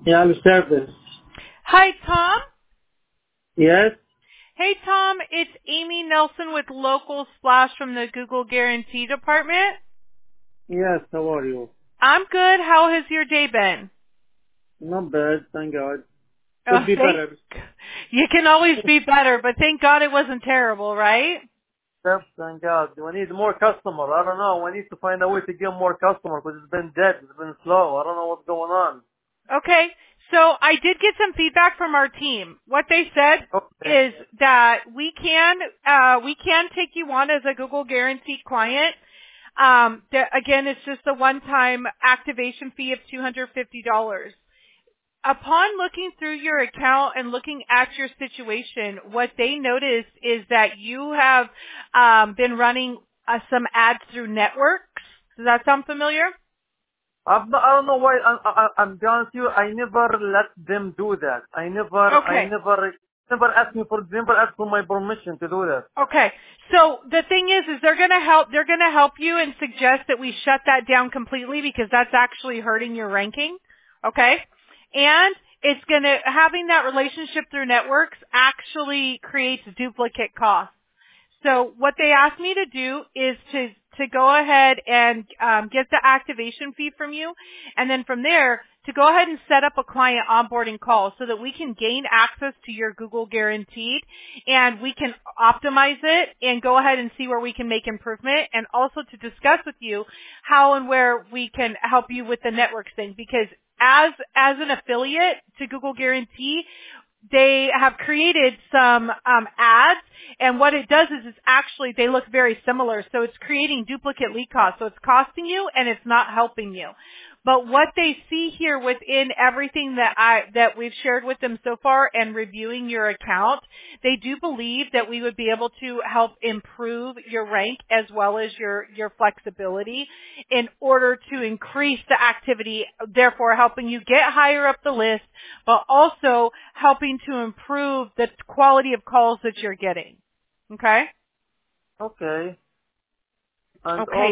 Yeah, I'm service. Hi, Tom. Yes? Hey, Tom. It's Amy Nelson with Local Splash from the Google Guarantee Department. Yes, how are you? I'm good. How has your day been? Not bad, thank God. Oh, Could be thank. better. You can always be better, but thank God it wasn't terrible, right? Yes, thank God. We need more customer. I don't know. We need to find a way to get more customer because it's been dead. It's been slow. I don't know what's going on. Okay. So I did get some feedback from our team. What they said Okay. is that we can take you on as a Google Guarantee client. Again, it's just a one-time activation fee of $250. Upon looking through your account and looking at your situation, what they noticed is that you have been running some ads through networks. Does that sound familiar? I don't know why. I'm be honest with you. I never let them do that. Okay. Never asked for my permission to do that. Okay. So the thing is they're going to help you and suggest that we shut that down completely because that's actually hurting your ranking. Okay. And it's going to, having that relationship through networks actually creates duplicate costs. So what they asked me to do is to go ahead and get the activation fee from you, and then from there to go ahead and set up a client onboarding call so that we can gain access to your Google Guaranteed, and we can optimize it and go ahead and see where we can make improvement, and also to discuss with you how and where we can help you with the networks thing. Because as an affiliate to Google Guarantee, they have created some ads, and what it does is it's actually, they look very similar, so it's creating duplicate lead costs. So it's costing you and it's not helping you. But what they see here within everything that we've shared with them so far and reviewing your account, they do believe that we would be able to help improve your rank as well as your flexibility in order to increase the activity, therefore helping you get higher up the list, but also helping to improve the quality of calls that you're getting. Okay? Okay. And Okay.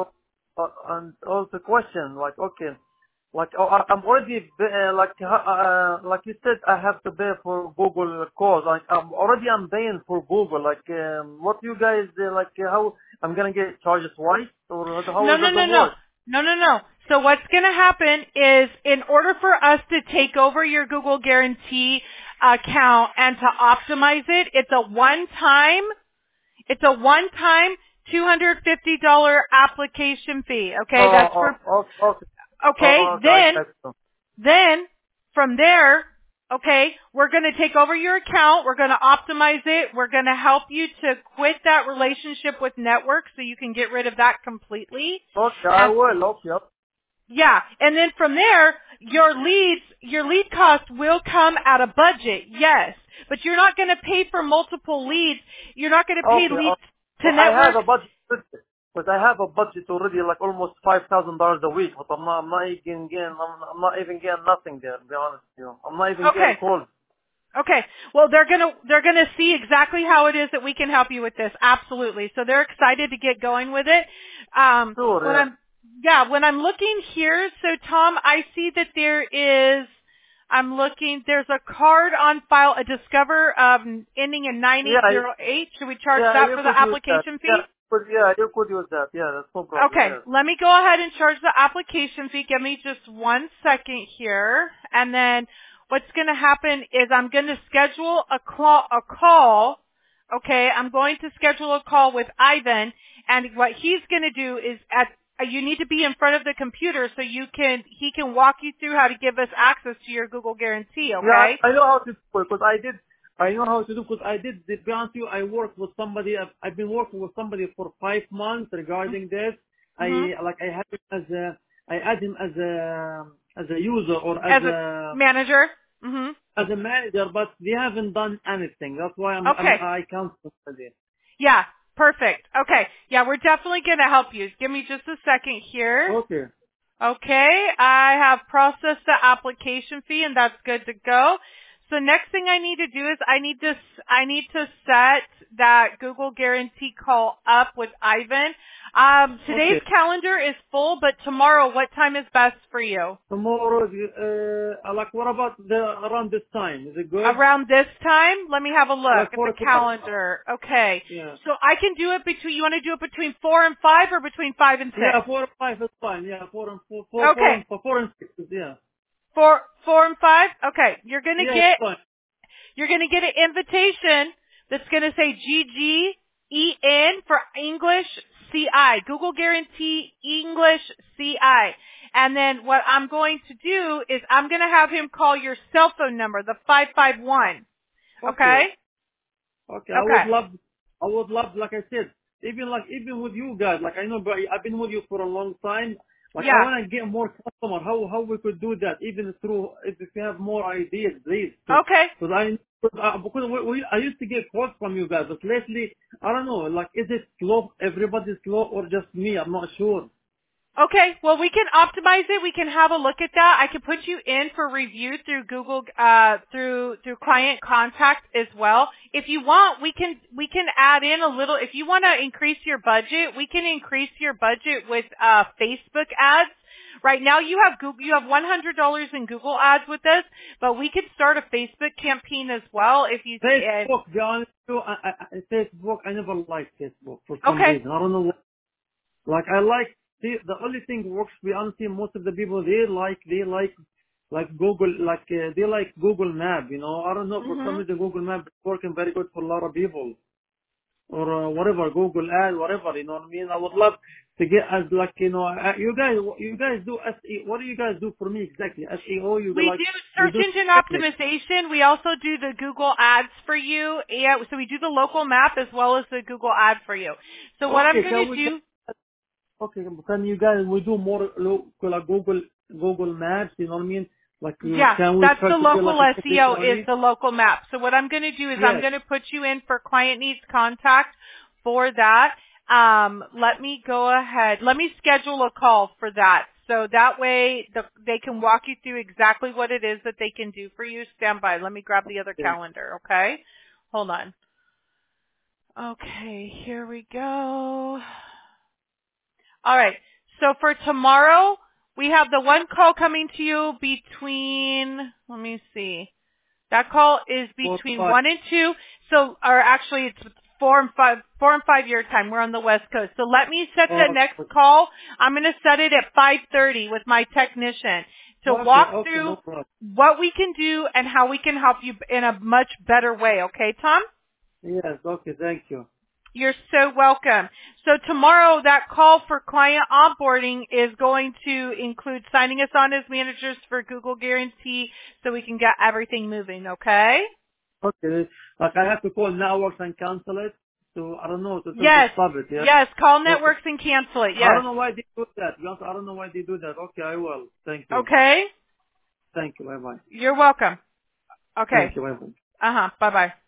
also question, like, okay, like, I'm already, like you said, I have to pay for Google calls. Like, I'm paying for Google. Like, what you guys, how, I'm gonna get charged twice? Or how No, is no, that no, no. work? No, no, no. So what's going to happen is in order for us to take over your Google Guarantee account and to optimize it, it's a one-time $250 application fee. Okay, that's for, Okay. okay, Okay, I got you. then from there, okay, we're going to take over your account. We're going to optimize it. We're going to help you to quit that relationship with network so you can get rid of that completely. Okay, I And will. Okay. yeah, and then from there, your lead cost will come at a budget, yes. But you're not going to pay for multiple leads. You're not going to pay Okay. leads to Well, I have networks. a budget, but I have a budget already, like almost $5,000 a week. But I'm not even getting nothing there. To be honest with you, I'm not even getting Okay. calls. Okay. Well, they're gonna see exactly how it is that we can help you with this. Absolutely. So they're excited to get going with it. Sure, When yeah. I'm looking here, so Tom, I see that there's a card on file, a Discover ending in Yeah, 9808. Should we charge yeah, that you for the could use that. application fee? You could use that. Yeah, that's no problem. Okay, Yeah. let me go ahead and charge the application fee. Give me just 1 second here. And then what's going to happen is I'm going to schedule a call. Okay, I'm going to schedule a call with Ivan. And what he's going to do is you need to be in front of the computer so he can walk you through how to give us access to your Google Guarantee, Yeah, okay? I know how to do it because I did. I know how to do because I did. To be honest with you, I worked with somebody. I've been working with somebody for 5 months regarding this. Mm-hmm. I had him I add him as a user or As a manager? Mm-hmm. as a manager, but they haven't done anything. That's why Okay. I can't study. Yeah, perfect. Okay. Yeah, we're definitely going to help you. Give me just a second here. Okay. Okay, I have processed the application fee and that's good to go. So next thing I need to do is I need to set that Google Guarantee call up with Ivan. Today's Okay. calendar is full, but tomorrow, what time is best for you? Tomorrow, like, what about around this time? Is it good? Around this time? Let me have a look Like at 4 the o'clock. calendar. Okay. Yeah. So I can do it between, you want to do it between 4 and 5 or between 5 and 6? Yeah, 4 and 5 is fine. Yeah, 4 and 4, 4, 4 Okay. and 4 and 6 is, yeah. 4 and 5? Okay. You're Yeah, it's fine. going to get an invitation that's going to say GGEN for English CI. Google Guarantee English CI. And then what I'm going to do is I'm going to have him call your cell phone number, the 551. Okay. Okay? Okay. Okay. I would love, like I said, even with you guys, like I know, but I've been with you for a long time. Like I Yeah. want to get more customer. How we could do that? Even through, if you have more ideas, please. Okay. Because I used to get calls from you guys, but lately, I don't know, like, is it slow? Everybody's slow or just me? I'm not sure. Okay, well we can optimize it. We can have a look at that. I can put you in for review through Google, through Client Contact as well. If you want, we can add in a little. If you want to increase your budget, we can increase your budget with Facebook ads. Right now, you have $100 in Google ads with us, but we could start a Facebook campaign as well if you. Facebook, be honest with you, Facebook, I never liked Facebook for some Okay. reason. I don't know what. Like I like the only thing works. To be honest, most of the people they like Google, they like Google Map. You know, I don't know, for some Mhm. reason Google Map is working very good for a lot of people, or whatever, Google Ad, whatever. You know what I mean? I would love to get as, like, you guys do SEO. What do you guys do for me exactly? SEO. You do, We like, do you search do engine technique. optimization. We also do the Google ads for you. Yeah, so we do the local map as well as the Google ad for you. So what I'm Okay, going to do, okay, can you guys, we do more like Google Maps, you know what I mean? Like, yeah, can we that's try the to get local like a quotation SEO on is it? the local map. So what I'm going to do is I'm Yes. going to put you in for client needs contact for that. Let me go ahead. Let me schedule a call for that. So that way they can walk you through exactly what it is that they can do for you. Stand by. Let me grab the other Okay. calendar, okay? Hold on. Okay, here we go. All right. So for tomorrow, we have the one call coming to you between, let me see. That call is Four, between five. 1 and 2. So, or actually it's 4 and 5 your time. We're on the West Coast. So let me set the next Okay, call. I'm going to set it at 5:30 with my technician to okay, walk okay, through no problem. what we can do and how we can help you in a much better way. Okay, Tom? Yes, okay, thank you. You're so welcome. So tomorrow that call for client onboarding is going to include signing us on as managers for Google Guarantee so we can get everything moving, okay? Okay, like I have to call networks and cancel it, so I don't know, to Yes. stop it, yeah? Yes. Call Okay. networks and cancel it. I Yes. don't know why they do that. To be honest, I don't know why they do that. Okay, I will. Thank you. Okay? Thank you, bye-bye. You're welcome. Thank Okay. you, bye-bye. Bye bye.